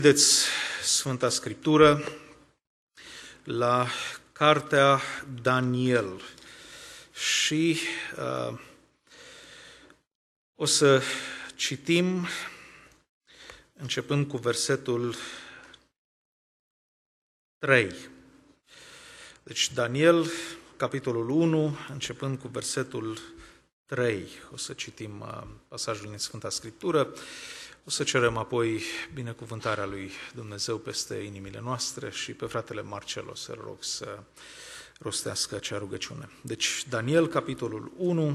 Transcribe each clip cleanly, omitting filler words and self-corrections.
Vedeți Sfânta Scriptură la cartea Daniel și o să citim începând cu versetul 3. Deci Daniel, capitolul 1, începând cu versetul 3. O să citim pasajul din Sfânta Scriptură. O să cerem apoi binecuvântarea lui Dumnezeu peste inimile noastre și pe fratele Marcel o să rog să rostească acea rugăciune. Deci, Daniel, capitolul 1,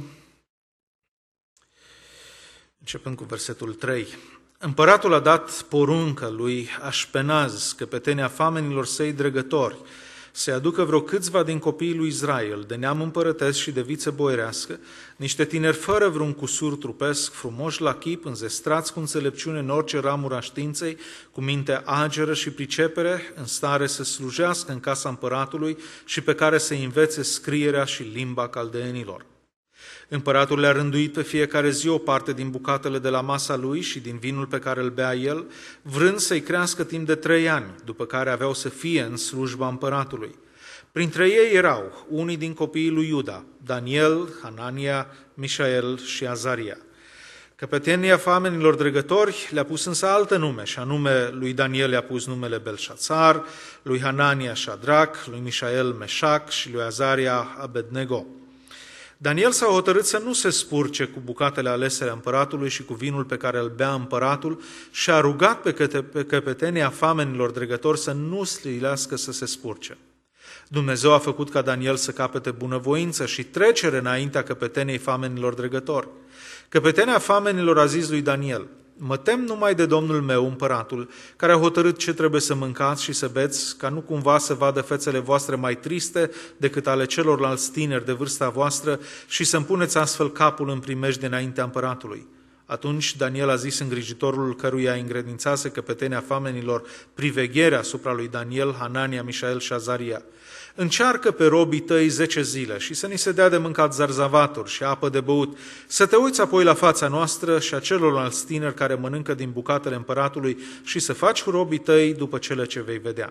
începând cu versetul 3. Împăratul a dat poruncă lui Așpenaz, căpetenia famenilor săi dregători, să aducă vreo câțiva din copiii lui Israel, de neam împărătesc și de viță boierească, niște tineri fără vreun cusur trupesc, frumoși la chip, înzestrați cu înțelepciune în orice ramură a științei, cu minte ageră și pricepere, în stare să slujească în casa împăratului și pe care să învețe scrierea și limba caldeenilor. Împăratul le-a rânduit pe fiecare zi o parte din bucatele de la masa lui și din vinul pe care îl bea el, vrând să-i crească timp de 3 ani, după care aveau să fie în slujba împăratului. Printre ei erau unii din copiii lui Iuda, Daniel, Hanania, Mișael și Azaria. Căpetenia famenilor dregători le-a pus însă altă nume, și anume lui Daniel i-a pus numele Belșațar, lui Hanania Șadrac, lui Mișael Meșac și lui Azaria Abednego. Daniel s-a hotărât să nu se spurce cu bucatele alese ale împăratului și cu vinul pe care îl bea împăratul și a rugat pe căpetenia famenilor dregători să nu slilească să se spurce. Dumnezeu a făcut ca Daniel să capete bunăvoință și trecere înaintea căpeteniei famenilor dregători. Căpetenia famenilor a zis lui Daniel: mă tem numai de Domnul meu, împăratul, care a hotărât ce trebuie să mâncați și să beți, ca nu cumva să vadă fețele voastre mai triste decât ale celorlalți tineri de vârsta voastră și să-mi puneți astfel capul în primejdie înaintea împăratului. Atunci Daniel a zis îngrijitorul căruia încredințase căpetenia famenilor privegherea asupra lui Daniel, Hanania, Mișael și Azaria: încearcă pe robii tăi 10 zile și să ni se dea de mâncat zarzavaturi și apă de băut, să te uiți apoi la fața noastră și a celorlalți tineri care mănâncă din bucatele împăratului și să faci cu robii tăi după cele ce vei vedea.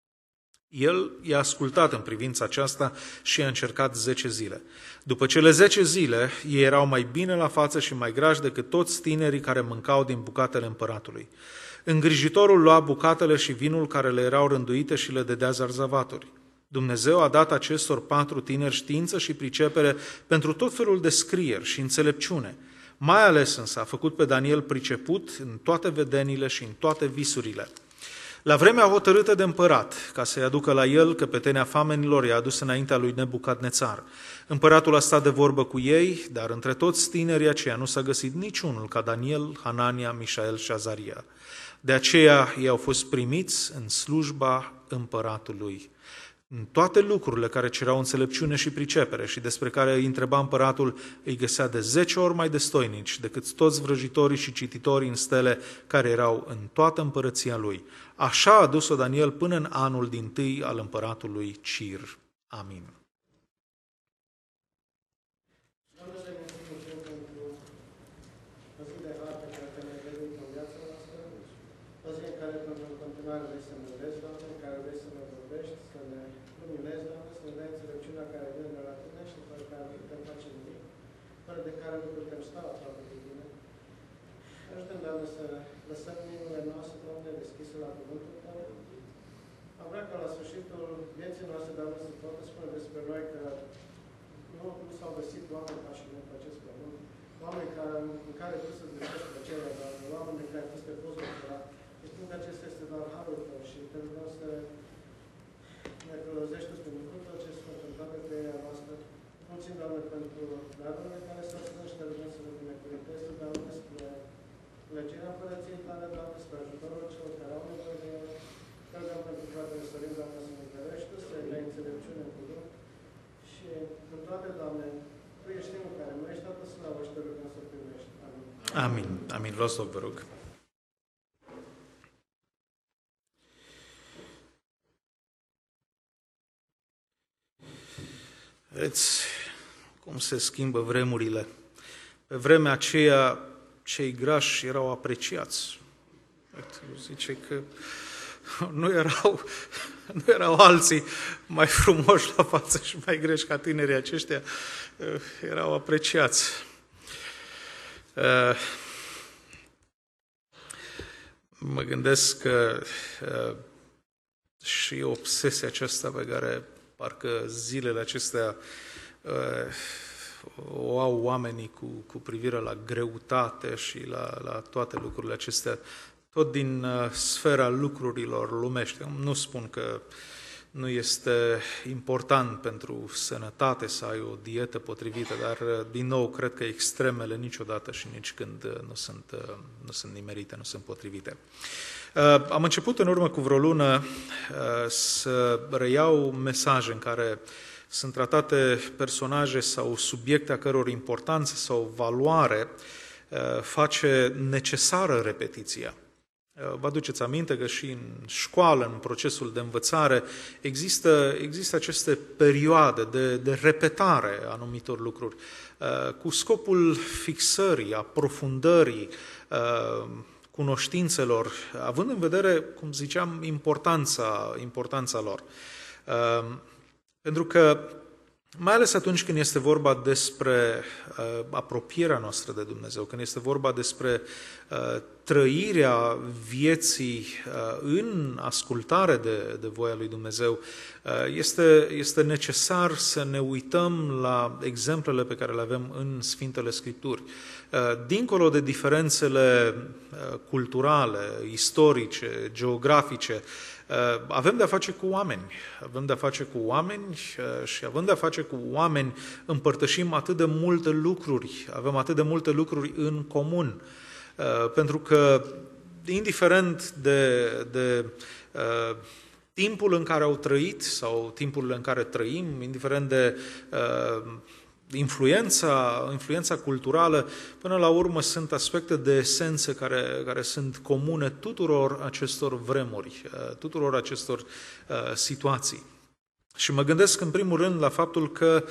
El i-a ascultat în privința aceasta și i-a încercat 10 zile. După cele 10 zile, ei erau mai bine la față și mai grași decât toți tinerii care mâncau din bucatele împăratului. Îngrijitorul lua bucatele și vinul care le erau rânduite și le dădea zarzavaturi. Dumnezeu a dat acestor 4 tineri știință și pricepere pentru tot felul de scrieri și înțelepciune. Mai ales însă a făcut pe Daniel priceput în toate vedenile și în toate visurile. La vremea hotărâtă de împărat, ca să-i aducă la el, căpetenia famenilor i-a adus înaintea lui Nebucadnețar. Împăratul a stat de vorbă cu ei, dar între toți tinerii aceia nu s-a găsit niciunul ca Daniel, Hanania, Mișael și Azaria. De aceea ei au fost primiți în slujba împăratului. În toate lucrurile care cereau înțelepciune și pricepere și despre care îi întreba împăratul, îi găsea de 10 ori mai destoinici decât toți vrăjitorii și cititorii în stele care erau în toată împărăția lui. Așa a dus-o Daniel până în anul dintâi al împăratului Cir. Amin. De care nu putem sta aproape de tine. Ajută-ne, Doamne, să lăsăm inimile noastre, Doamne, deschise la cuvântul Tău. Am vrea ca la sfârșitul vieții noastre, Doamne, să poată spune despre noi că nu s-au găsit oameni ca și noi pe acest pământ, oameni în care Tu să-ți găsești plăcerea, Doamne, oameni în care Tu să te poți bucura. Și spun că acesta este doar harul Tău și Te rugăm să ne călăuzești prin lucrul Tău ce Sfânt în toată trăirea noastră. Mulțumim, Doamne, pentru darurile care s-au strâns și Te rugăm să ne binecuvântezi, Doamne, spre plăcerea Împărăției Tale, Doamne, spre ajutorul celor care au nevoie de El. Te rugăm pentru fratele Sorin, Doamne, să ne întărești Tu, să ne dai înțelepciune în cuvânt. Și în toate, Doamne, Tu ești Unul care nu ești toată slavă și Te rugăm să o primești. Amin. Amin. Amin. Luați loc, vă rog. Vedeți cum se schimbă vremurile. Pe vremea aceea, cei grași erau apreciați. Zice că nu erau alții mai frumoși la față și mai greși ca tinerii aceștia, erau apreciați. Mă gândesc că și obsesia aceasta pe care parcă zilele acestea o au oamenii cu privire la greutate și la toate lucrurile acestea, tot din sfera lucrurilor lumești. Nu spun că nu este important pentru sănătate să ai o dietă potrivită, dar din nou cred că extremele niciodată și nici când nu sunt nimerite, nu sunt potrivite. Am început în urmă cu vreo lună să reiau mesaje în care sunt tratate personaje sau subiecte a căror importanță sau valoare face necesară repetiția. Vă aduceți aminte că și în școală, în procesul de învățare, există aceste perioade de repetare a anumitor lucruri, cu scopul fixării, aprofundării cunoștințelor, având în vedere, cum ziceam, importanța lor. Pentru că, mai ales atunci când este vorba despre apropierea noastră de Dumnezeu, când este vorba despre trăirea vieții în ascultare de voia lui Dumnezeu, este necesar să ne uităm la exemplele pe care le avem în Sfintele Scripturi. Dincolo de diferențele culturale, istorice, geografice, avem de-a face cu oameni. Avem de-a face cu oameni și având de-a face cu oameni împărtășim atât de multe lucruri, avem atât de multe lucruri în comun. Pentru că, indiferent de timpul în care au trăit sau timpul în care trăim, indiferent de influența culturală, până la urmă sunt aspecte de esență care sunt comune tuturor acestor vremuri, tuturor acestor situații. Și mă gândesc în primul rând la faptul că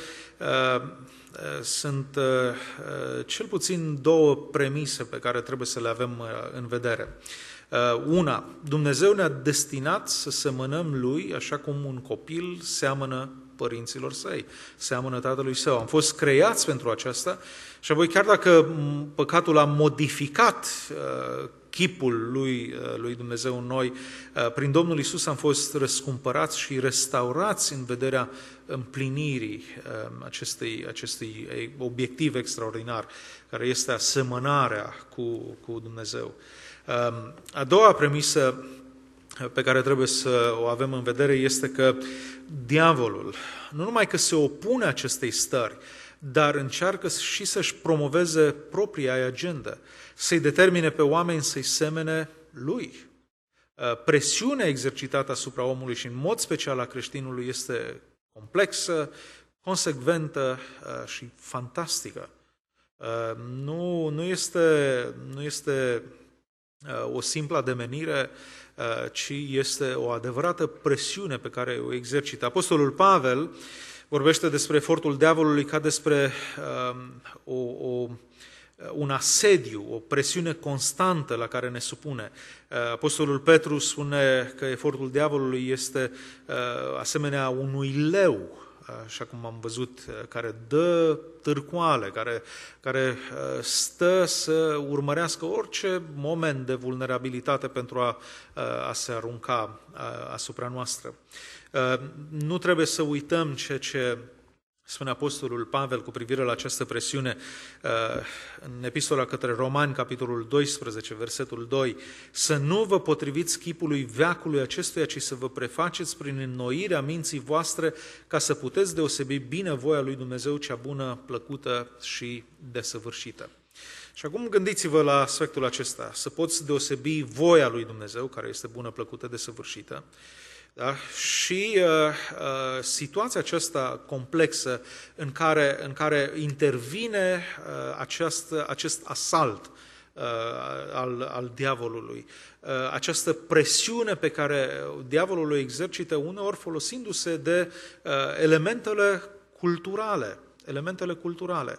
sunt cel puțin două premise pe care trebuie să le avem în vedere. Una, Dumnezeu ne-a destinat să semănăm Lui așa cum un copil seamănă părinților săi, seamănă tatălui său. Am fost creați pentru aceasta și apoi chiar dacă păcatul a modificat chipul lui Dumnezeu în noi, prin Domnul Iisus am fost răscumpărați și restaurați în vederea împlinirii acestui obiectiv extraordinar, care este asemănarea cu Dumnezeu. A doua premisă pe care trebuie să o avem în vedere este că diavolul nu numai că se opune acestei stări, dar încearcă și să-și promoveze propria agendă, să-i determine pe oameni să-i semene lui. Presiunea exercitată asupra omului și în mod special a creștinului este complexă, consecventă și fantastică. Nu este o simplă ademenire, ci este o adevărată presiune pe care o exercită. Apostolul Pavel vorbește despre efortul diavolului ca despre un asediu, o presiune constantă la care ne supune. Apostolul Petru spune că efortul diavolului este asemenea unui leu, așa cum am văzut, care dă târcoale, care stă să urmărească orice moment de vulnerabilitate pentru a se arunca asupra noastră. Nu trebuie să uităm ceea ce spune Apostolul Pavel cu privire la această presiune în Epistola către Romani, capitolul 12, versetul 2, să nu vă potriviți chipului veacului acestuia, ci să vă prefaceți prin înnoirea minții voastre, ca să puteți deosebi bine voia lui Dumnezeu, cea bună, plăcută și desăvârșită. Și acum gândiți-vă la aspectul acesta, să poți deosebi voia lui Dumnezeu, care este bună, plăcută, desăvârșită, da? Și situația aceasta complexă în care intervine acest asalt al diavolului, această presiune pe care diavolul o exercită uneori folosindu-se de elementele culturale.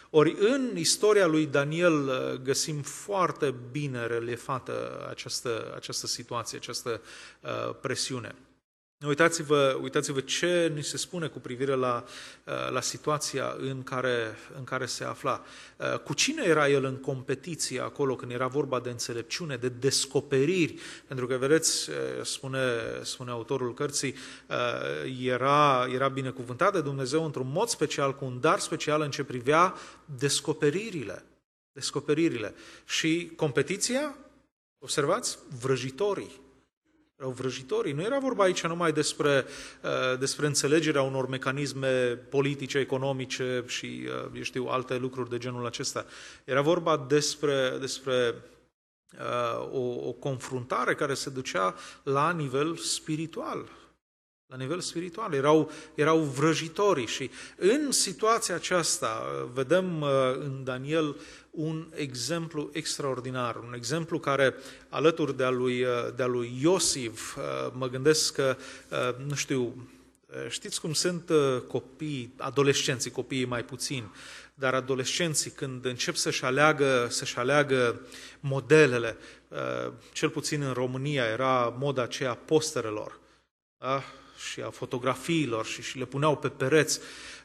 Ori în istoria lui Daniel găsim foarte bine reliefată această situație, această presiune. Uitați-vă ce ni se spune cu privire la situația în care se afla. Cu cine era el în competiție acolo când era vorba de înțelepciune, de descoperiri? Pentru că, vedeți, spune autorul cărții, era binecuvântat de Dumnezeu într-un mod special, cu un dar special în ce privea descoperirile. Și competiția, observați, vrăjitorii. Erau vrăjitorii. Nu era vorba aici numai despre înțelegerea unor mecanisme politice, economice și, alte lucruri de genul acesta. Era vorba despre o confruntare care se ducea la nivel spiritual. La nivel spiritual. Erau vrăjitorii și în situația aceasta vedem în Daniel un exemplu extraordinar, un exemplu care, alături de a lui Iosif, mă gândesc că, știți cum sunt adolescenții, copiii mai puțini, dar adolescenții când încep să-și aleagă modelele, cel puțin în România era moda aceea posterelor, da? Și a fotografiilor și le puneau pe pereți.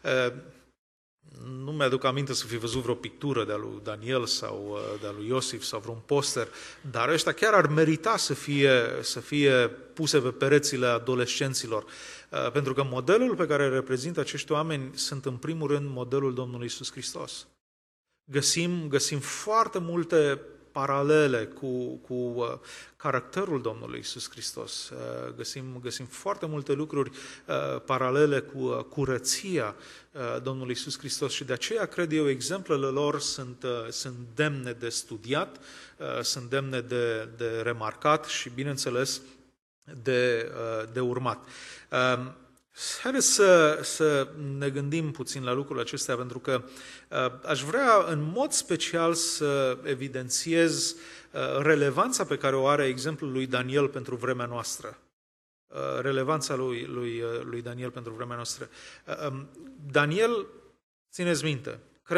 Nu mi-aduc aminte să fi văzut vreo pictură de-a lui Daniel sau de-a lui Iosif sau vreun poster, dar ăștia chiar ar merita să fie puse pe perețile adolescenților, pentru că modelul pe care îl reprezintă acești oameni sunt în primul rând modelul Domnului Iisus Hristos. Găsim foarte multe paralele cu caracterul Domnului Iisus Hristos. Găsim foarte multe lucruri paralele cu curăția Domnului Iisus Hristos și de aceea, cred eu, exemplele lor sunt demne de studiat, sunt demne de remarcat și, bineînțeles, de urmat. Haideți să ne gândim puțin la lucrurile acestea, pentru că aș vrea în mod special să evidențiez relevanța pe care o are exemplul lui Daniel pentru vremea noastră. Relevanța lui Daniel pentru vremea noastră. Daniel, țineți minte,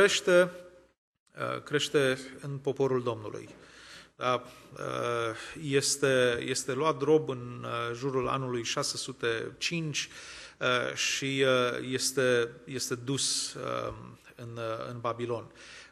crește în poporul Domnului. Da, este luat rob în jurul anului 605 și este dus în Babilon.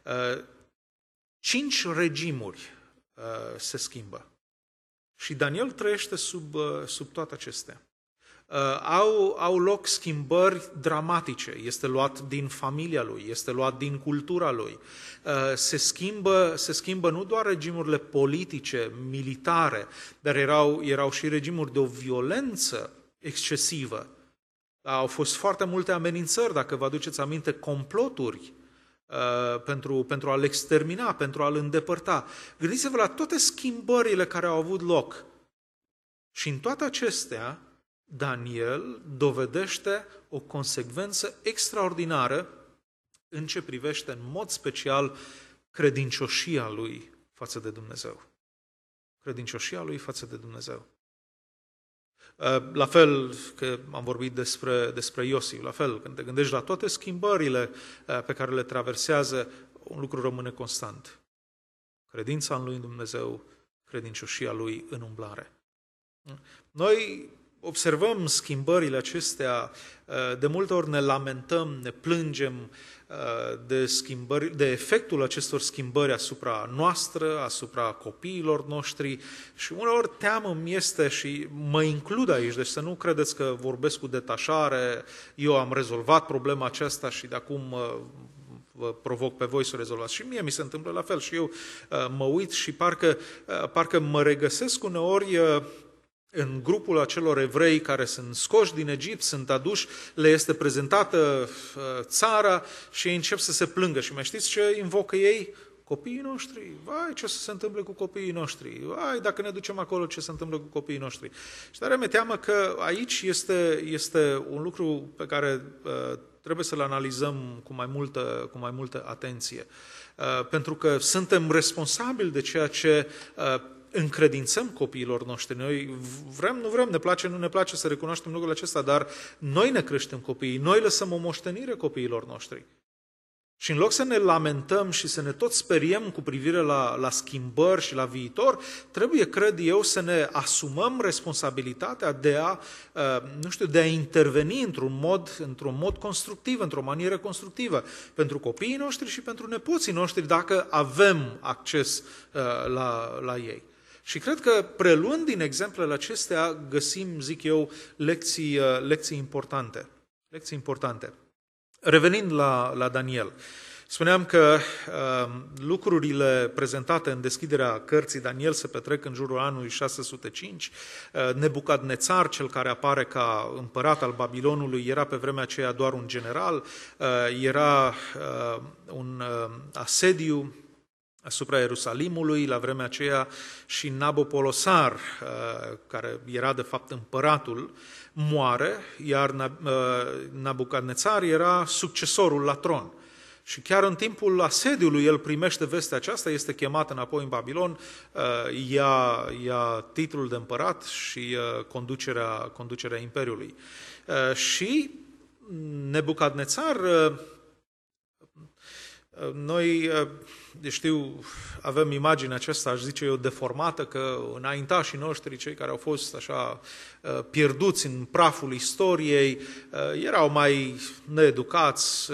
5 regimuri se schimbă și Daniel trăiește sub toate acestea. Au loc schimbări dramatice, este luat din familia lui, este luat din cultura lui. Se schimbă nu doar regimurile politice, militare, dar erau și regimuri de o violență excesivă. Au fost foarte multe amenințări, dacă vă aduceți aminte, comploturi pentru a-l extermina, pentru a-l îndepărta. Gândiți-vă la toate schimbările care au avut loc. Și în toate acestea, Daniel dovedește o consecvență extraordinară în ce privește în mod special credincioșia lui față de Dumnezeu. Credincioșia lui față de Dumnezeu. La fel că am vorbit despre Iosif, la fel, când te gândești la toate schimbările pe care le traversează, un lucru rămâne constant. Credința în lui Dumnezeu, credincioșia lui în umblare. Noi observăm schimbările acestea, de multe ori ne lamentăm, ne plângem de efectul acestor schimbări asupra noastră, asupra copiilor noștri și uneori teamă-mi este și mă includ aici, deci să nu credeți că vorbesc cu detașare, eu am rezolvat problema aceasta și de acum vă provoc pe voi să o rezolvați. Și mie mi se întâmplă la fel și eu mă uit și parcă mă regăsesc uneori în grupul acelor evrei care sunt scoși din Egipt, sunt aduși, le este prezentată țara și ei încep să se plângă. Și mai știți ce invocă ei? Copiii noștri. Vai, ce să se întâmple cu copiii noștri? Vai, dacă ne ducem acolo, ce se întâmplă cu copiii noștri? Și tare mi-e teamă că aici este un lucru pe care trebuie să-l analizăm cu mai multă atenție. Pentru că suntem responsabili de ceea ce încredințăm copiilor noștri. Noi nu vrem, ne place, nu ne place să recunoaștem lucrul acesta, dar noi ne creștem copiii, noi lăsăm o moștenire copiilor noștri. Și în loc să ne lamentăm și să ne tot speriem cu privire la schimbări și la viitor, trebuie, cred eu, să ne asumăm responsabilitatea de a interveni într-un mod constructiv, într-o manieră constructivă, pentru copiii noștri și pentru nepoții noștri, dacă avem acces la ei. Și cred că, preluând din exemplele acestea, găsim, zic eu, lecții importante. Lecții importante. Revenind la Daniel, spuneam că lucrurile prezentate în deschiderea cărții Daniel se petrec în jurul anului 605. Nebucadnețar, cel care apare ca împărat al Babilonului, era pe vremea aceea doar un general, era un asediu asupra Ierusalimului la vremea aceea și Nabopolosar, care era de fapt împăratul, moare, iar Nabucadnețar era succesorul la tron. Și chiar în timpul asediului el primește vestea aceasta, este chemat înapoi în Babilon, ia titlul de împărat și conducerea imperiului. Și Nebucadnețar, noi, avem imaginea aceasta, aș zice eu, deformată, că înaintașii noștri, cei care au fost așa pierduți în praful istoriei, erau mai needucați,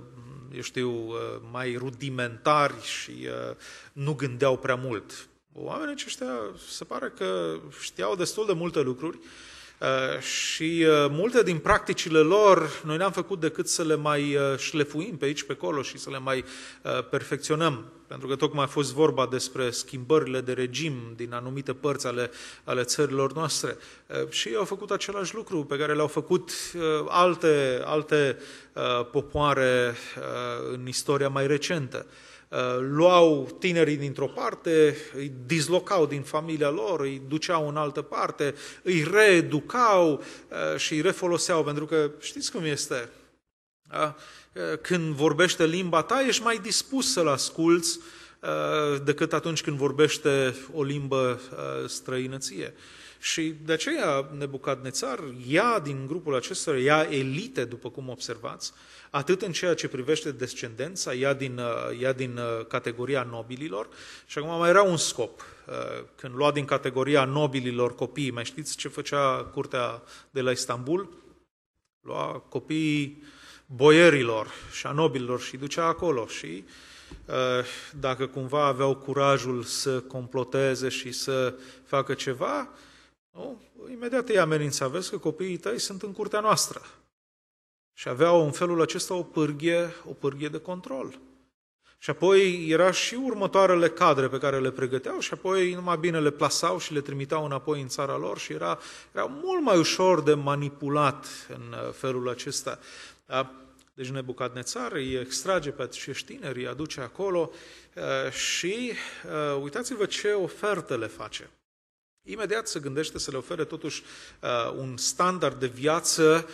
mai rudimentari și nu gândeau prea mult. Oamenii aceștia se pare că știau destul de multe lucruri și multe din practicile lor noi n-am făcut decât să le mai șlefuim pe aici, pe acolo și să le mai perfecționăm. Pentru că tocmai a fost vorba despre schimbările de regim din anumite părți ale țărilor noastre. Și ei au făcut același lucru pe care le-au făcut alte popoare în istoria mai recentă. Luau tinerii dintr-o parte, îi dislocau din familia lor, îi duceau în altă parte, îi reeducau și îi refoloseau, pentru că știți cum este? Când vorbește limba ta, ești mai dispus să-l asculți decât atunci când vorbește o limbă străină ție. Și de aceea Nebucadnețar ia din grupul acesta, ia elite, după cum observați, atât în ceea ce privește descendența, ia din categoria nobililor. Și acum mai era un scop. Când lua din categoria nobililor copiii, mai știți ce făcea curtea de la Istanbul? Lua copiii boierilor și a nobililor și ducea acolo și dacă cumva aveau curajul să comploteze și să facă ceva, imediat îi amenința, vezi că copiii tăi sunt în curtea noastră. Și aveau în felul acesta o pârghie de control. Și apoi era și următoarele cadre pe care le pregăteau și apoi numai bine le plasau și le trimiteau înapoi în țara lor și era mult mai ușor de manipulat în felul acesta. Da? Deci Nebucadnețar îi extrage pe acești tineri, îi aduce acolo și uitați-vă ce oferte le face. Imediat se gândește să le ofere totuși un standard de viață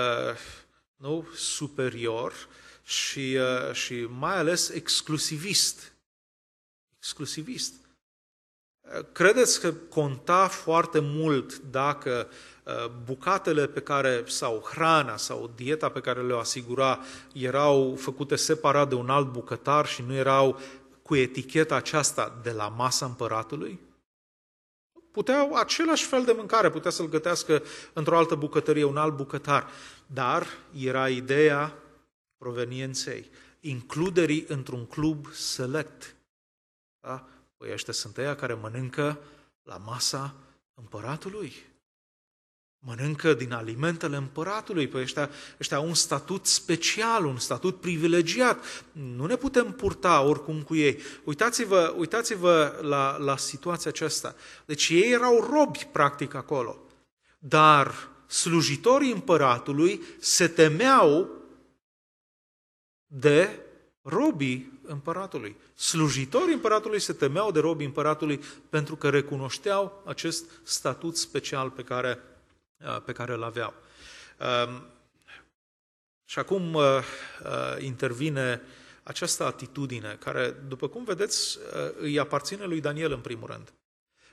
superior și mai ales exclusivist. Credeți că conta foarte mult dacă bucatele pe care, sau hrana, sau dieta pe care le-o asigura erau făcute separat de un alt bucătar și nu erau cu eticheta aceasta de la masa împăratului? Puteau același fel de mâncare, putea să-l gătească într-o altă bucătărie, un alt bucătar, dar era ideea provenienței, includerii într-un club select. Da? Păi ăștia sunt ăia care mănâncă la masa împăratului. Mănâncă din alimentele împăratului. Păi ăștia au un statut special, un statut privilegiat. Nu ne putem purta oricum cu ei. Uitați-vă la situația aceasta. Deci ei erau robi, practic, acolo. Dar slujitorii împăratului se temeau de robii împăratului. Slujitorii împăratului se temeau de robii împăratului pentru că recunoșteau acest statut special pe care îl aveau. Și acum intervine această atitudine care, după cum vedeți, îi aparține lui Daniel în primul rând.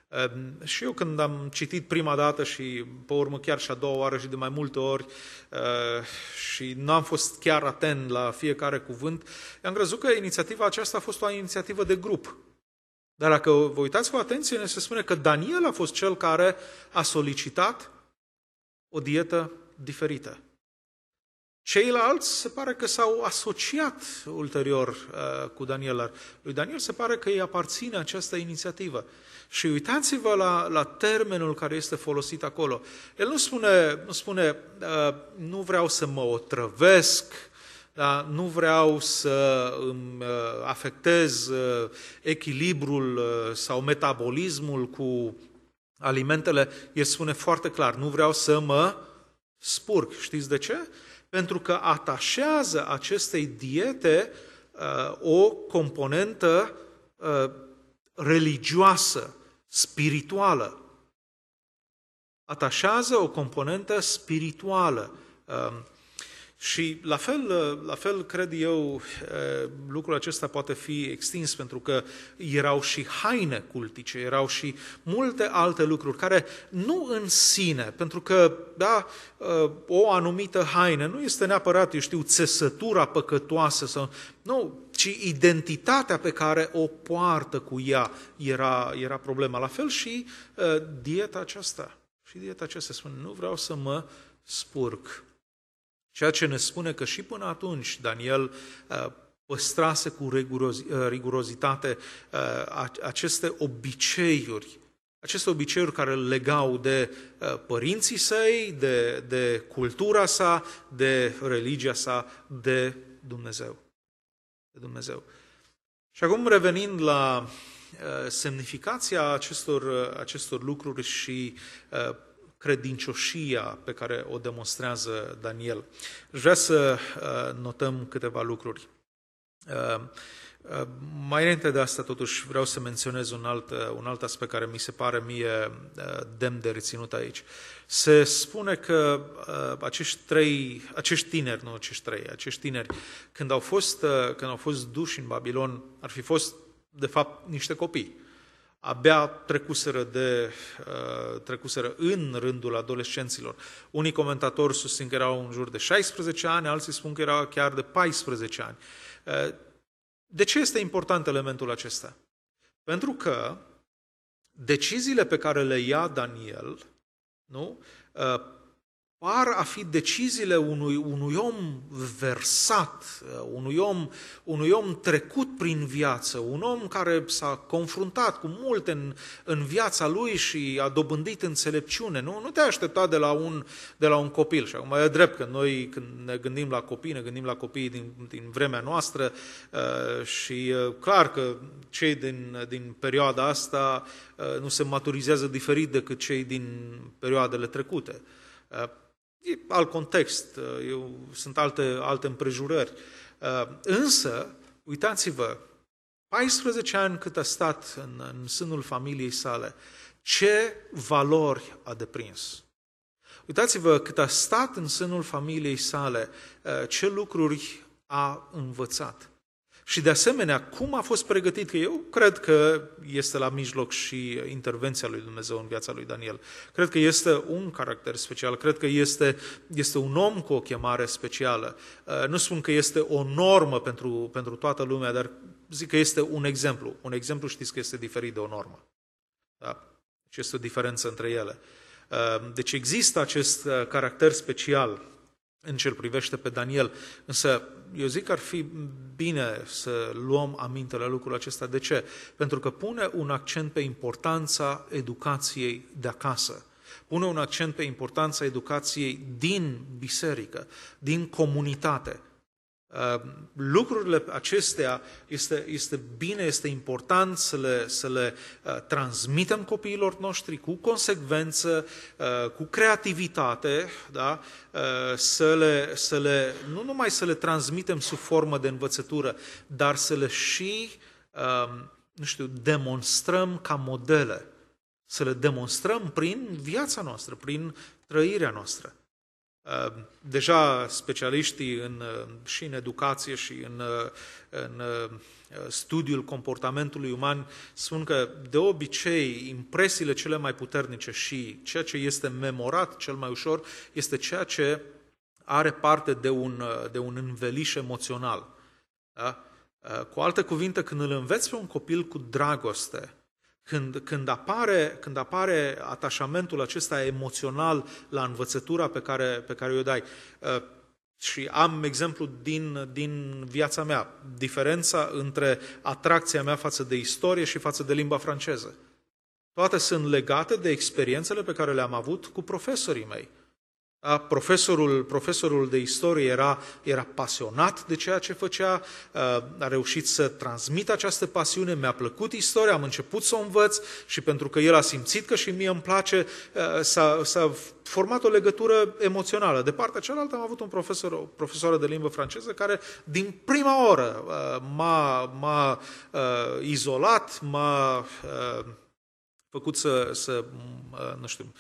Și eu când am citit prima dată și pe urmă chiar și a doua oară și de mai multe ori și nu am fost chiar atent la fiecare cuvânt, am crezut că inițiativa aceasta a fost o inițiativă de grup. Dar dacă vă uitați cu atenție, ne se spune că Daniel a fost cel care a solicitat o dietă diferită. Ceilalți se pare că s-au asociat ulterior cu Daniel. Lui Daniel se pare că îi aparține această inițiativă. Și uitați-vă la termenul care este folosit acolo. El nu spune nu vreau să mă otrăvesc, da? Nu vreau să îmi afectez echilibrul sau metabolismul cu alimentele. El spune foarte clar, nu vreau să mă spurg. Știți de ce? Pentru că atașează acestei diete o componentă religioasă, spirituală. Atașează o componentă spirituală. Și la fel cred eu, lucrul acesta poate fi extins, pentru că erau și haine cultice, erau și multe alte lucruri care nu în sine, pentru că da, o anumită haină nu este neapărat, eu știu, țesătura păcătoasă, sau, nu, ci identitatea pe care o poartă cu ea era problema. La fel și dieta aceasta. Și dieta aceasta spune, nu vreau să mă spurg. Ceea ce ne spune că și până atunci Daniel păstrase cu rigurozitate aceste obiceiuri care îl legau de părinții săi, de cultura sa, de religia sa, de Dumnezeu. Și acum revenind la semnificația acestor lucruri și credincioșia pe care o demonstrează Daniel. Vreau să notăm câteva lucruri. Mai înainte de asta, totuși, vreau să menționez un alt aspect care mi se pare mie demn de reținut aici. Se spune că acești tineri, când au fost duși în Babilon, ar fi fost, de fapt, niște copii. Abia trecuseră în rândul adolescenților. Unii comentatori susțin că erau în jur de 16 ani, alții spun că erau chiar de 14 ani. De ce este important elementul acesta? Pentru că deciziile pe care le ia Daniel, nu, par a fi deciziile unui om versat, unui om trecut prin viață, un om care s-a confruntat cu multe în viața lui și a dobândit înțelepciune. Nu te aștepta de la un copil. Și acum e drept că noi când ne gândim la copii, ne gândim la copiii din vremea noastră și clar că cei din perioada asta nu se maturizează diferit decât cei din perioadele trecute. E alt context, sunt alte împrejurări. Însă, uitați-vă, 14 ani cât a stat în sânul familiei sale, ce valori a deprins. Uitați-vă cât a stat în sânul familiei sale, ce lucruri a învățat. Și de asemenea, cum a fost pregătit, că eu cred că este la mijloc și intervenția lui Dumnezeu în viața lui Daniel. Cred că este un caracter special, cred că este un om cu o chemare specială. Nu spun că este o normă pentru toată lumea, dar zic că este un exemplu. Un exemplu știți că este diferit de o normă. Da? Deci este o diferență între ele. Deci există acest caracter special în ce îl privește pe Daniel. Însă eu zic că ar fi bine să luăm aminte la lucrul acesta. De ce? Pentru că pune un accent pe importanța educației de acasă. Pune un accent pe importanța educației din biserică, din comunitate. Lucrurile acestea este bine, este important să le transmitem copiilor noștri cu consecvență, cu creativitate, da? Nu numai să le transmitem sub formă de învățătură, dar să le și demonstrăm ca modele, să le demonstrăm prin viața noastră, prin trăirea noastră. Deja specialiștii și în educație și în studiul comportamentului uman spun că de obicei impresiile cele mai puternice și ceea ce este memorat cel mai ușor este ceea ce are parte de un înveliș emoțional. Da? Cu alte cuvinte, când îl înveți pe un copil cu dragoste, când apare atașamentul acesta emoțional la învățătura pe care o dai, și am exemplu din viața mea, diferența între atracția mea față de istorie și față de limba franceză. Toate sunt legate de experiențele pe care le-am avut cu profesorii mei. Profesorul de istorie era pasionat de ceea ce făcea, a reușit să transmită această pasiune, mi-a plăcut istoria, am început să o învăț și pentru că el a simțit că și mie îmi place, s-a format o legătură emoțională. De partea cealaltă am avut o profesoară de limbă franceză care din prima oră m-a izolat, m-a făcut să nu știu,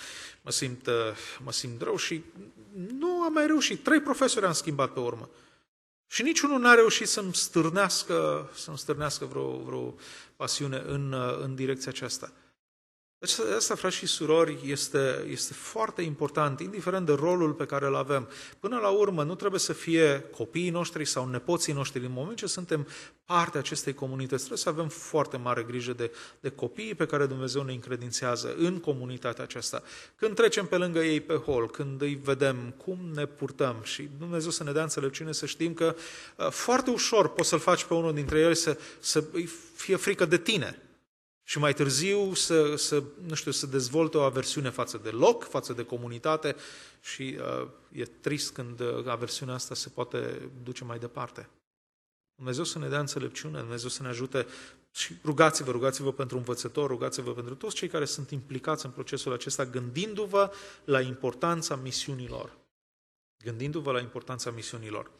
mă simt rău și nu am mai reușit. 3 profesori am schimbat pe urmă. Și niciunul n-a reușit să-mi stârnească vreo pasiune în direcția aceasta. Deci asta, frați și surori, este foarte important, indiferent de rolul pe care îl avem. Până la urmă, nu trebuie să fie copiii noștri sau nepoții noștri. În moment ce suntem parte a acestei comunități, trebuie să avem foarte mare grijă de copiii pe care Dumnezeu ne încredințează în comunitatea aceasta. Când trecem pe lângă ei pe hol, când îi vedem cum ne purtăm și Dumnezeu să ne dea înțelepciune să știm că foarte ușor poți să-l faci pe unul dintre ei să îi fie frică de tine. Și mai târziu să dezvolte o aversiune față de loc, față de comunitate și e trist când aversiunea asta se poate duce mai departe. Dumnezeu să ne dea înțelepciune, Dumnezeu să ne ajute și rugați-vă pentru învățător, rugați-vă pentru toți cei care sunt implicați în procesul acesta, gândindu-vă la importanța misiunilor. Gândindu-vă la importanța misiunilor.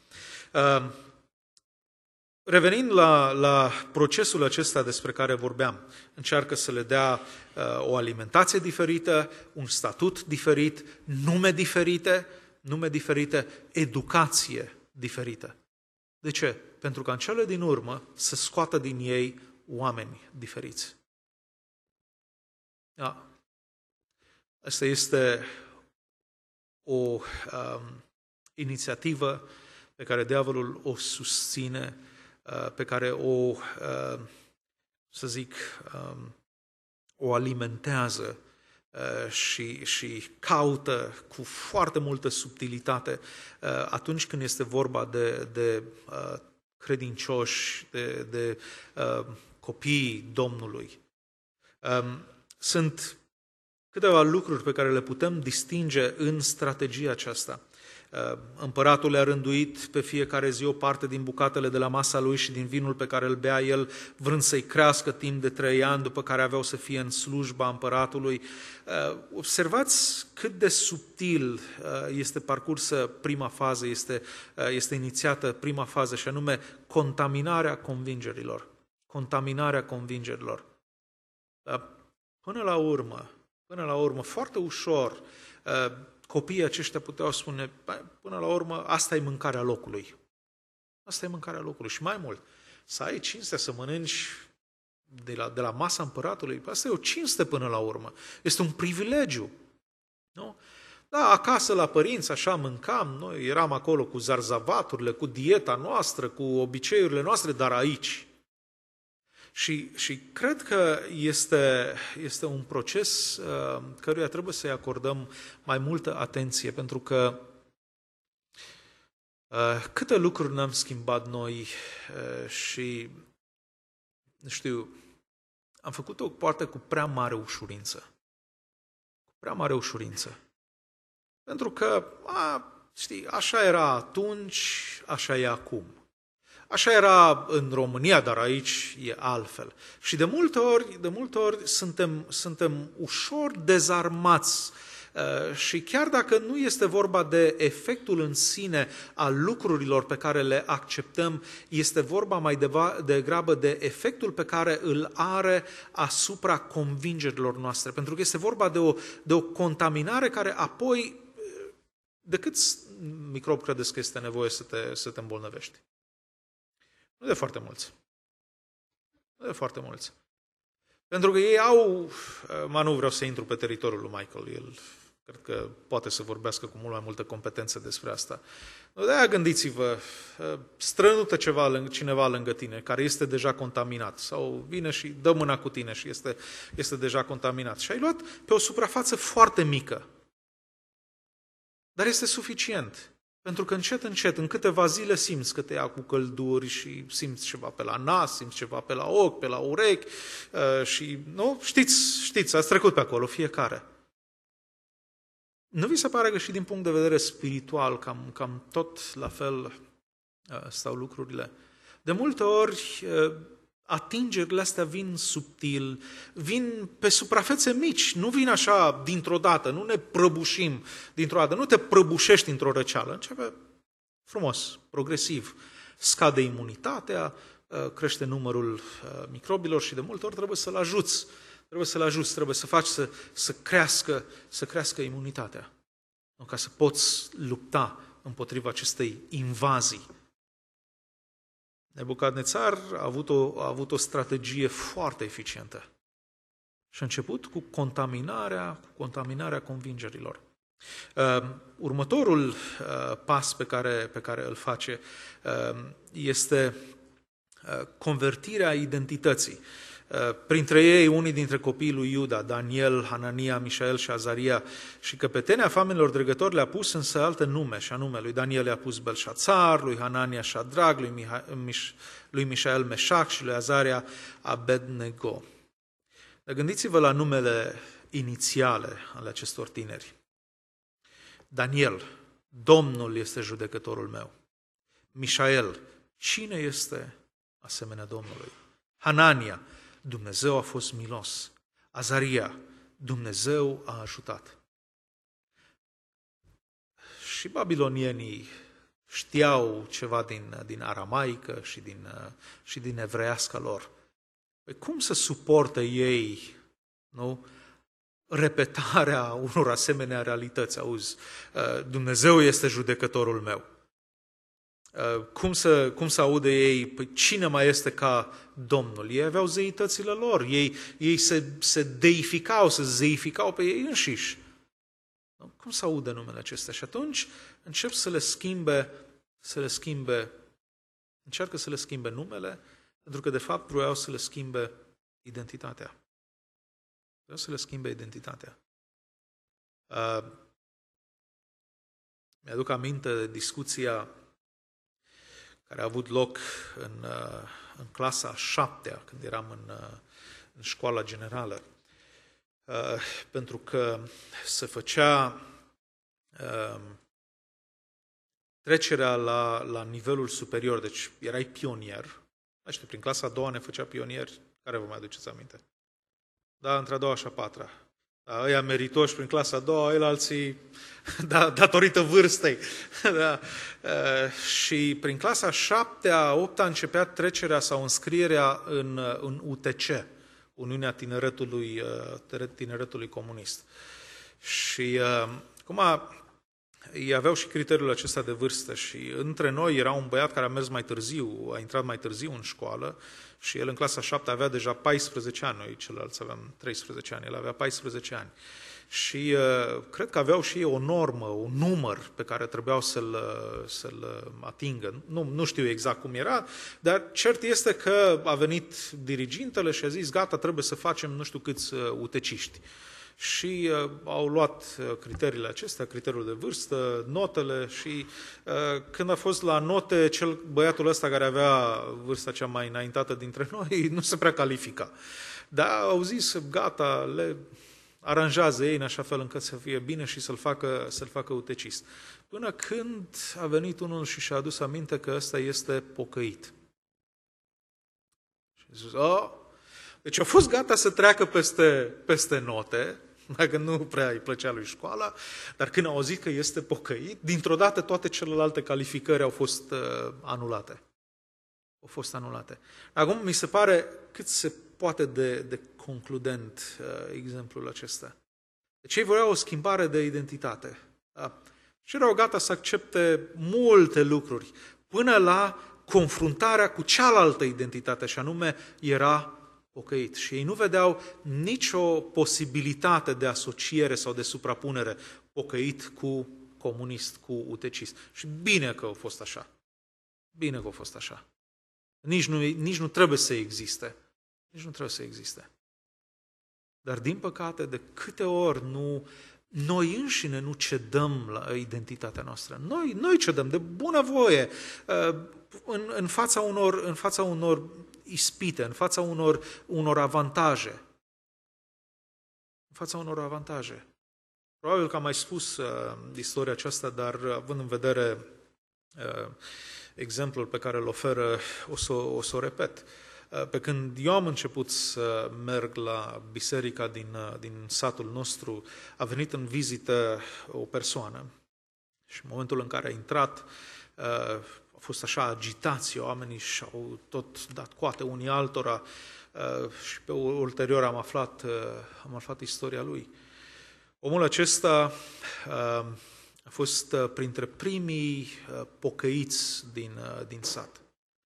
Revenind la procesul acesta despre care vorbeam, încearcă să le dea o alimentație diferită, un statut diferit, nume diferite, educație diferită. De ce? Pentru că în cele din urmă să scoată din ei oameni diferiți. Da. Asta este o inițiativă pe care diavolul o susține, pe care o alimentează și caută cu foarte multă subtilitate atunci când este vorba de credincioși, de copiii Domnului. Sunt câteva lucruri pe care le putem distinge în strategia aceasta. Împăratul le-a rânduit pe fiecare zi o parte din bucatele de la masa lui și din vinul pe care îl bea el, vrând să-i crească timp de 3 ani, după care aveau să fie în slujba împăratului. Observați cât de subtil este parcursă prima fază, este inițiată prima fază, și anume contaminarea convingerilor. Contaminarea convingerilor. Până la urmă, foarte ușor, copiii aceștia puteau spune, până la urmă, asta e mâncarea locului. Asta e mâncarea locului. Și mai mult, să ai cinstea să mănânci de la masa împăratului, asta e o cinste până la urmă. Este un privilegiu. Nu? Da, acasă la părinți așa mâncam, noi eram acolo cu zarzavaturile, cu dieta noastră, cu obiceiurile noastre, dar aici. Și cred că este un proces căruia trebuie să-i acordăm mai multă atenție, pentru că câte lucruri n-am schimbat noi și, nu știu, am făcut-o poate cu prea mare ușurință. Cu prea mare ușurință. Pentru că, știi, așa era atunci, așa e acum. Așa era în România, dar aici e altfel. Și de multe ori suntem ușor dezarmați și chiar dacă nu este vorba de efectul în sine al lucrurilor pe care le acceptăm, este vorba mai degrabă de efectul pe care îl are asupra convingerilor noastre. Pentru că este vorba de o contaminare care apoi De câți microbi credeți că este nevoie să te îmbolnăvești? Nu de foarte mulți. Nu de foarte mulți. Pentru că ei au, nu vreau să intru pe teritoriul lui Michael, el cred că poate să vorbească cu mult mai multă competență despre asta. De-aia gândiți-vă, strănută cineva lângă tine care este deja contaminat sau vine și dă mâna cu tine și este deja contaminat și ai luat pe o suprafață foarte mică. Dar este suficient. Pentru că încet, încet, în câteva zile simți că te ia cu călduri și simți ceva pe la nas, simți ceva pe la ochi, pe la urechi și, nu? Știți, ați trecut pe acolo fiecare. Nu vi se pare că și din punct de vedere spiritual cam tot la fel stau lucrurile? De multe ori atingerile astea vin subtil, vin pe suprafețe mici, nu vin așa dintr-o dată, nu ne prăbușim dintr-o dată, nu te prăbușești într-o răceală, începe frumos, progresiv. Scade imunitatea, crește numărul microbilor și de multe ori trebuie să-l ajuți. Trebuie să faci să crească imunitatea, ca să poți lupta împotriva acestei invazii. Nebucadnețar a avut o strategie foarte eficientă și a început cu contaminarea convingerilor. Următorul pas pe care îl face este convertirea identității. Printre ei, unii dintre copiii lui Iuda, Daniel, Hanania, Mișael și Azaria, și căpetenia famenilor dregători le-a pus însă alte nume, și anume lui Daniel i-a pus Belșațar, lui Hanania Șadrag, lui Mișael Meșac și lui Azaria Abednego. Dar gândiți-vă la numele inițiale ale acestor tineri. Daniel, Domnul este judecătorul meu. Mișael, cine este asemenea Domnului? Hanania, Dumnezeu a fost milos. Azaria, Dumnezeu a ajutat. Și babilonienii știau ceva din aramaică și din evreiasca lor. Păi cum să suportă ei, nu, repetarea unor asemenea realități? Auzi, Dumnezeu este judecătorul meu. Cum să aude ei, păi cine mai este ca Domnul? Ei aveau zeitățile lor, ei se deificau, se zeificau pe ei înșiși. Cum să audă numele acestea? Și atunci încep încearcă să le schimbe numele, pentru că de fapt vreau să le schimbe identitatea. Vreau să le schimbe identitatea. Mi-aduc aminte de discuția care a avut loc în clasa a 7-a, când eram în școala generală. Pentru că se făcea trecerea la nivelul superior, deci erai pionier. Știu, prin clasa a 2-a ne făcea pionieri, care vă mai aduceți aminte? Da, între a 2-a și a 4-a. Da, ăia meritoși prin clasa a 2-a, el alții datorită vârstei. Da. Și prin clasa a 7-a, a 8-a începea trecerea sau înscrierea în UTC, Uniunea Tineretului Comunist. Și acum ei aveau și criteriul acesta de vârstă și între noi era un băiat care a intrat mai târziu în școală și el în clasa 7 avea deja 14 ani, noi ceilalți aveam 13 ani, el avea 14 ani. Și cred că aveau și ei o normă, un număr pe care trebuiau să-l atingă. Nu știu exact cum era, dar cert este că a venit dirigintele și a zis, gata, trebuie să facem nu știu câți uteciști. Și au luat criteriile acestea, criteriul de vârstă, notele și când a fost la note, băiatul ăsta care avea vârsta cea mai înaintată dintre noi nu se prea califica. Dar au zis, gata, le aranjează ei în așa fel încât să fie bine și să-l facă utecist. Până când a venit unul și și-a adus aminte că ăsta este pocăit. Și a zis, deci a fost gata să treacă peste note, dacă nu prea îi plăcea lui școala, dar când au auzit că este pocăit, dintr-o dată toate celelalte calificări au fost anulate. Acum mi se pare cât se poate de concludent exemplul acesta. Deci ei voiau o schimbare de identitate. Și erau gata să accepte multe lucruri, până la confruntarea cu cealaltă identitate, și anume era pocăit. Și ei nu vedeau nicio posibilitate de asociere sau de suprapunere pocăit cu comunist, cu utecist. Și bine că a fost așa. Bine că a fost așa. Nici nu trebuie să existe. Nici nu trebuie să existe. Dar din păcate, de câte ori noi înșine nu cedăm la identitatea noastră. Noi cedăm de bunăvoie în fața unor ispite, în fața unor avantaje. În fața unor avantaje. Probabil că am mai spus istoria aceasta, dar având în vedere exemplul pe care îl oferă, o să o repet. Pe când eu am început să merg la biserica din satul nostru, a venit în vizită o persoană și în momentul în care a intrat, a fost așa agitație, oamenii și-au tot dat coate unii altora și pe ulterior am aflat istoria lui. Omul acesta a fost printre primii pocăiți din sat.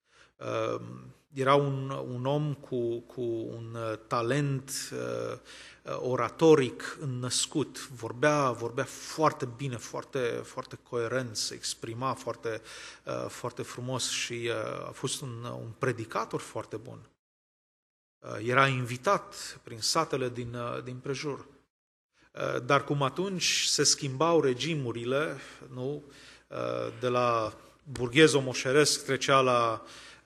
Era un om cu un talent oratoric înnăscut, vorbea foarte bine, foarte coerent, se exprima foarte frumos și a fost un predicator foarte bun. Era invitat prin satele din prejur. Dar cum atunci se schimbau regimurile, nu? De la burghez-omoșeresc trecea la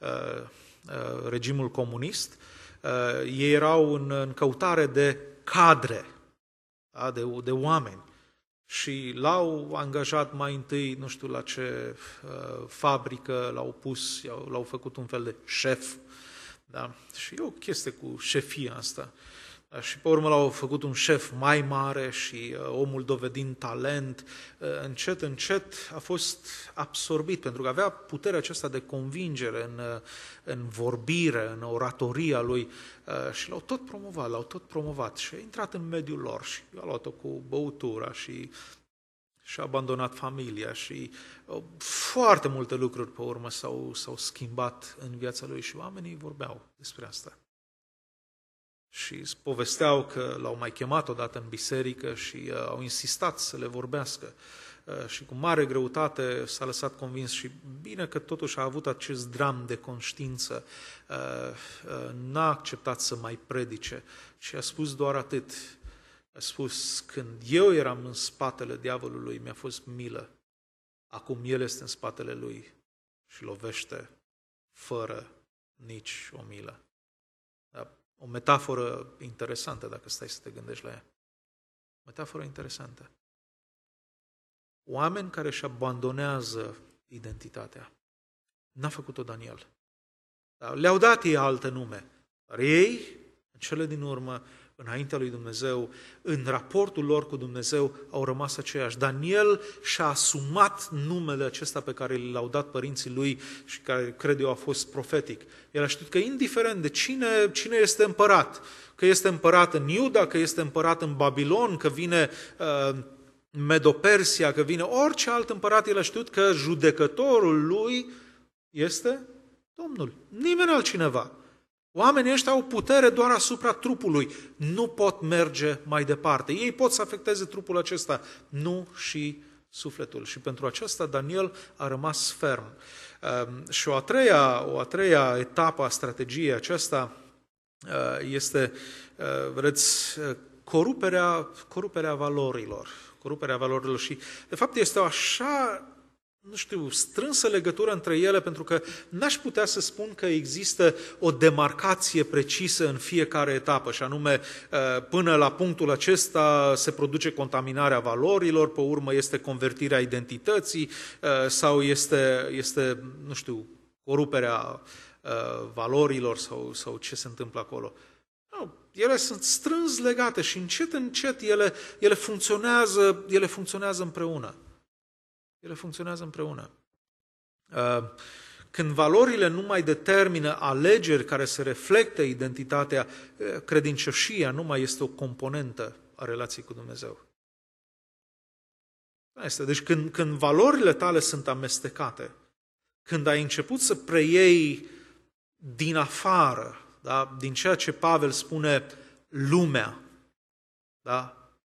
regimul comunist, ei erau în căutare de cadre, da? de oameni. Și l-au angajat mai întâi, nu știu la ce fabrică, l-au făcut un fel de șef. Da? Și e o chestie cu șefia asta. Și pe urmă l-au făcut un șef mai mare și omul dovedind talent, încet a fost absorbit, pentru că avea puterea aceasta de convingere în vorbire, în oratoria lui și l-au tot promovat și a intrat în mediul lor și a luat-o cu băutura și și-a abandonat familia și foarte multe lucruri pe urmă s-au schimbat în viața lui și oamenii vorbeau despre asta. Și povesteau că l-au mai chemat odată în biserică și au insistat să le vorbească. Și cu mare greutate s-a lăsat convins și bine că totuși a avut acest dram de conștiință, n-a acceptat să mai predice și a spus doar atât. A spus, când eu eram în spatele diavolului, mi-a fost milă. Acum el este în spatele lui și lovește fără nici o milă. O metaforă interesantă, dacă stai să te gândești la ea. Metaforă interesantă. Oameni care își abandonează identitatea. N-a făcut-o Daniel. Le-au dat ei alte nume. Dar ei, în cele din urmă, înaintea lui Dumnezeu, în raportul lor cu Dumnezeu, au rămas aceiași. Daniel și-a asumat numele acesta pe care l-au dat părinții lui și care, cred eu, a fost profetic. El a știut că indiferent de cine este împărat, că este împărat în Iuda, că este împărat în Babilon, că vine Medo-Persia, că vine orice alt împărat, el a știut că judecătorul lui este Domnul, nimeni altcineva. Oamenii ăștia au putere doar asupra trupului, nu pot merge mai departe. Ei pot să afecteze trupul acesta, nu și sufletul. Și pentru aceasta Daniel a rămas ferm. Și o a treia etapă a strategiei aceasta este, vedeți, coruperea valorilor. Coruperea valorilor și, de fapt, este o așa, strânsă legătură între ele, pentru că n-aș putea să spun că există o demarcație precisă în fiecare etapă, și anume, până la punctul acesta se produce contaminarea valorilor, pe urmă este convertirea identității sau este coruperea valorilor sau ce se întâmplă acolo. Nu, ele sunt strâns legate și încet ele funcționează împreună. Ele funcționează împreună. Când valorile nu mai determină alegeri care să reflecte identitatea, credincioșia nu mai este o componentă a relației cu Dumnezeu. Deci când valorile tale sunt amestecate, când ai început să preiei din afară, da? Din ceea ce Pavel spune lumea, da?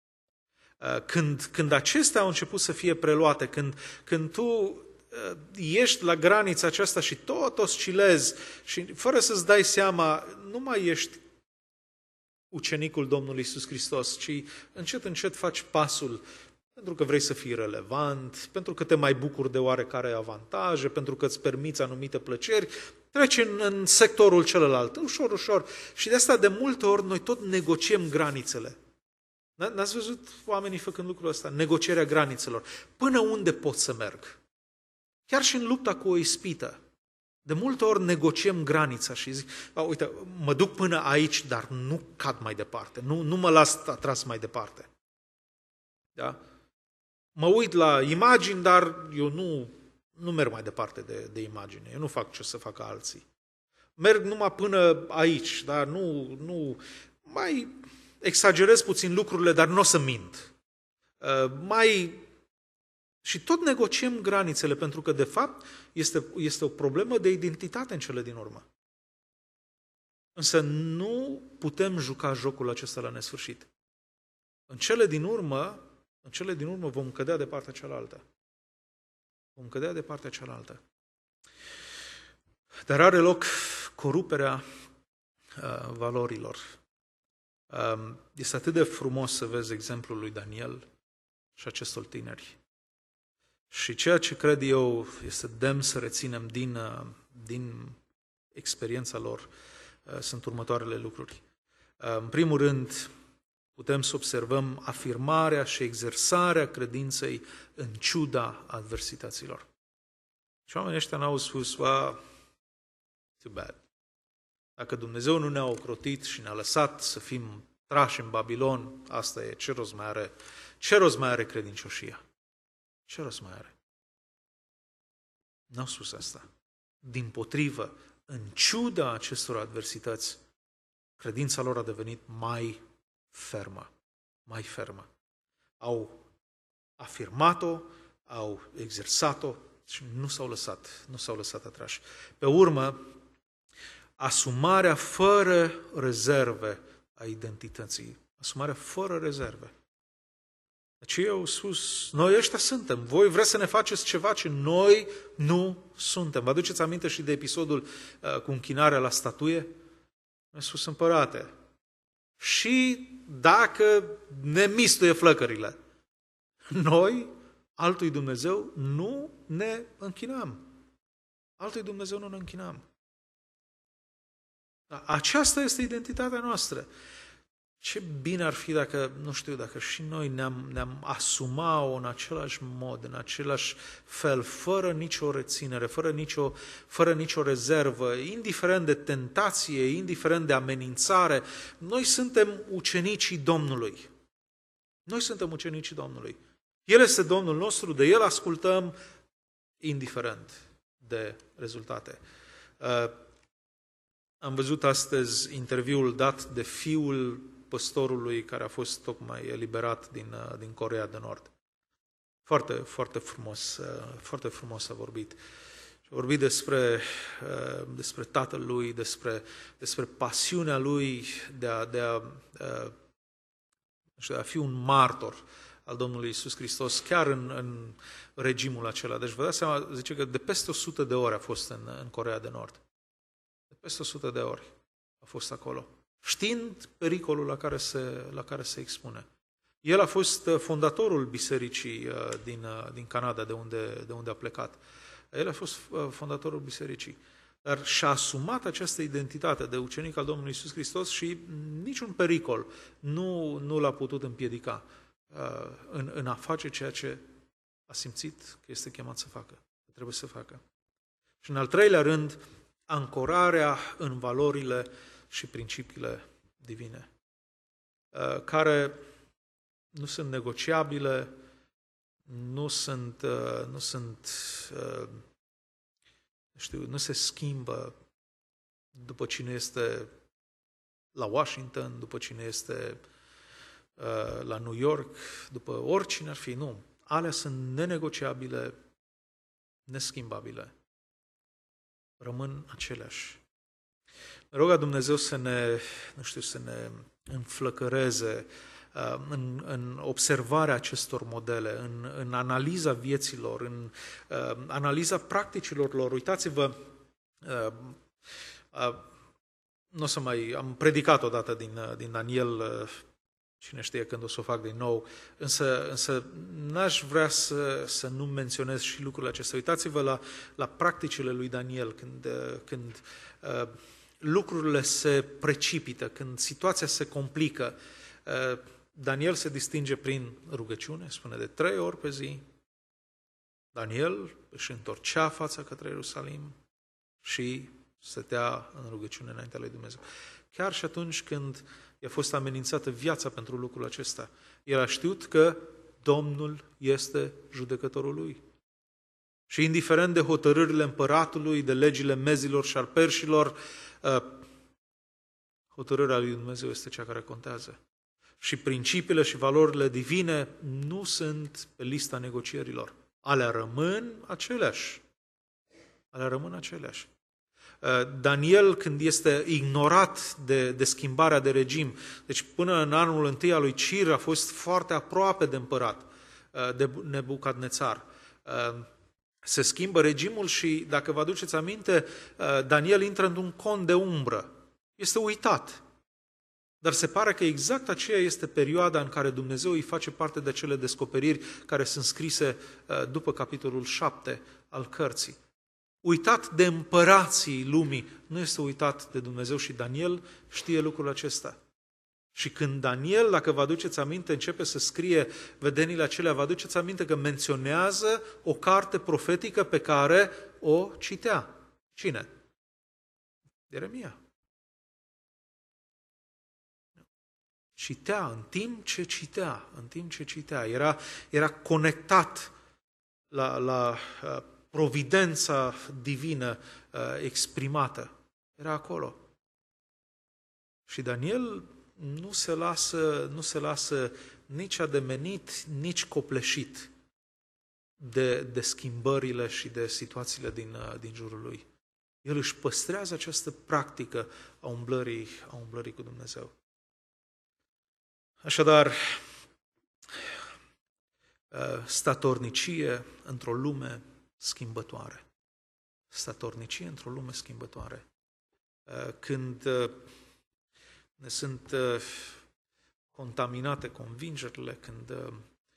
Când acestea au început să fie preluate, când tu ești la granița aceasta și tot oscilezi și fără să-ți dai seama, nu mai ești ucenicul Domnului Iisus Hristos, ci încet, încet faci pasul pentru că vrei să fii relevant, pentru că te mai bucuri de oarecare avantaje, pentru că îți permiți anumite plăceri, treci în sectorul celălalt, ușor, ușor. Și de asta de multe ori noi tot negociem granițele. N-ați văzut oamenii făcând lucrul ăsta? Negocierea granițelor. Până unde pot să merg? Chiar și în lupta cu o ispită. De multe ori negociem granița și zic, uite, mă duc până aici, dar nu cad mai departe, nu mă las atras mai departe. Da? Mă uit la imagini, dar eu nu merg mai departe de imagine, eu nu fac ce să facă alții. Merg numai până aici, dar nu mai exagerez puțin lucrurile, dar nu o să mint. Și tot negociem granițele, pentru că, de fapt, este o problemă de identitate în cele din urmă. Însă nu putem juca jocul acesta la nesfârșit. În cele din urmă vom cădea de partea cealaltă. Vom cădea de partea cealaltă. Dar are loc coruperea valorilor. Este atât de frumos să vezi exemplul lui Daniel și acestor tineri. Și ceea ce cred eu este demn să reținem din experiența lor sunt următoarele lucruri. În primul rând, putem să observăm afirmarea și exersarea credinței în ciuda adversităților. Și oamenii ăștia n-au spus, too bad. Dacă Dumnezeu nu ne-a ocrotit și ne-a lăsat să fim trași în Babilon, asta e, ce rost mai are credincioșia? Ce rost mai are? N-au spus asta. Dimpotrivă, în ciuda acestor adversități, credința lor a devenit mai fermă. Au afirmat-o, au exersat-o și nu s-au lăsat atrași. Pe urmă, asumarea fără rezerve a identității. Asumarea fără rezerve. Deci eu au spus, noi ăștia suntem, voi vreți să ne faceți ceva ce noi nu suntem. Vă aduceți aminte și de episodul cu închinarea la statuie? Mi-a spus, împărate, și dacă ne mistuie flăcările, noi, altui Dumnezeu, nu ne închinăm. Altui Dumnezeu nu ne închinăm. Aceasta este identitatea noastră. Ce bine ar fi dacă și noi ne-am asumat-o în același mod, în același fel, fără nicio reținere, fără nicio rezervă, indiferent de tentație, indiferent de amenințare. Noi suntem ucenicii Domnului. El este Domnul nostru, de El ascultăm, indiferent de rezultate. Am văzut astăzi interviul dat de fiul păstorului care a fost tocmai eliberat din Coreea de Nord. Foarte, foarte frumos a vorbit. A vorbit despre tatăl lui, despre pasiunea lui de a fi un martor al Domnului Iisus Hristos, chiar în regimul acela. Deci vă dați seama, zice că de peste 100 de ori a fost în Coreea de Nord. De peste 100 de ori a fost acolo, știind pericolul la care se expune. El a fost fondatorul bisericii din Canada, de unde a plecat. El a fost fondatorul bisericii. Dar și-a asumat această identitate de ucenic al Domnului Iisus Hristos și niciun pericol nu l-a putut împiedica în a face ceea ce a simțit că este chemat să facă, că trebuie să facă. Și în al treilea rând, ancorarea în valorile și principiile divine, care nu sunt negociabile, nu se schimbă după cine este la Washington, după cine este la New York, după oricine ar fi, nu. alea sunt nenegociabile, neschimbabile. Rămân aceleași. Mă rog ca Dumnezeu să ne înflăcăreze în observarea acestor modele, în analiza vieților, în analiza practicilor lor. Uitați-vă, nu o să mai... Am predicat odată din Daniel, cine știe când o să o fac din nou, însă n-aș vrea să nu menționez și lucrurile acestea. Uitați-vă la practicile lui Daniel, când lucrurile se precipită, când situația se complică. Daniel se distinge prin rugăciune, spune de 3 ori pe zi. Daniel își întorcea fața către Ierusalim și stătea în rugăciune înaintea lui Dumnezeu. Chiar și atunci când i-a fost amenințată viața pentru lucrul acesta, el a știut că Domnul este judecătorul lui. Și indiferent de hotărârile împăratului, de legile mezilor și al perșilor, hotărârea lui Dumnezeu este cea care contează. Și principiile și valorile divine nu sunt pe lista negocierilor. Alea rămân aceleași. Daniel, când este ignorat de schimbarea de regim, deci până în anul 1 al lui Cir a fost foarte aproape de împărat, de Nebucadnețar. Se schimbă regimul și, dacă vă aduceți aminte, Daniel intră într-un cont de umbră. Este uitat. Dar se pare că exact aceea este perioada în care Dumnezeu îi face parte de acele descoperiri care sunt scrise după capitolul 7 al cărții. Uitat de împărații lumii, nu este uitat de Dumnezeu și Daniel știe lucrul acesta. Și când Daniel, dacă vă aduceți aminte, începe să scrie vedeniile acelea, vă aduceți aminte că menționează o carte profetică pe care o citea. Cine? Ieremia. Citea, în timp ce citea, era conectat la providența divină exprimată. Era acolo. Și Daniel nu se lasă nici ademenit, nici copleșit de schimbările și de situațiile din jurul lui. El își păstrează această practică a umblării cu Dumnezeu. Așadar, statornicie într-o lume schimbătoare. Statornicie într-o lume schimbătoare. Când ne sunt contaminate convingerile, când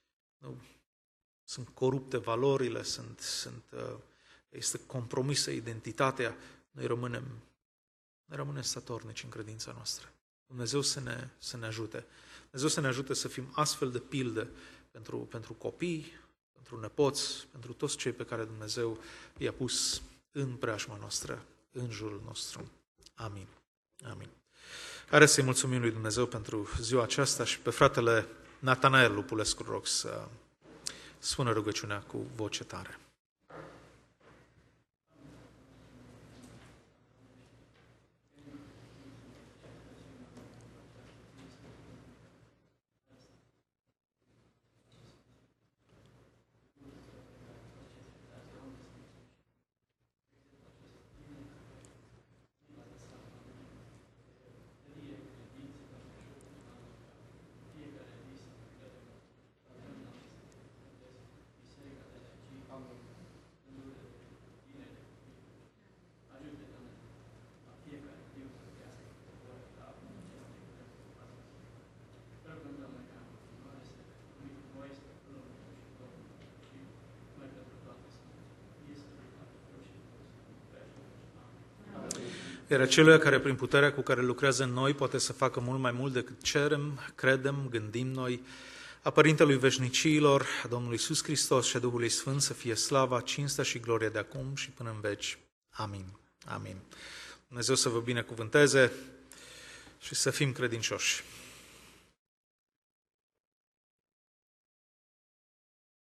sunt corupte valorile, este compromisă identitatea, noi rămânem statornici în credința noastră. Dumnezeu să ne ajute. Dumnezeu să ne ajute să fim astfel de pildă pentru copii, pentru nepoți, pentru toți cei pe care Dumnezeu i-a pus în preajma noastră, în jurul nostru. Amin. Amin. Care să-i mulțumim lui Dumnezeu pentru ziua aceasta și pe fratele Natanael Lupulescu rog să spună rugăciunea cu voce tare. Iar acelea care prin puterea cu care lucrează în noi poate să facă mult mai mult decât cerem, credem, gândim noi, a Părintelui Veșnicilor, a Domnului Iisus Hristos și a Duhului Sfânt să fie slava, cinstea și gloria de acum și până în veci. Amin. Amin. Dumnezeu să vă binecuvânteze și să fim credincioși.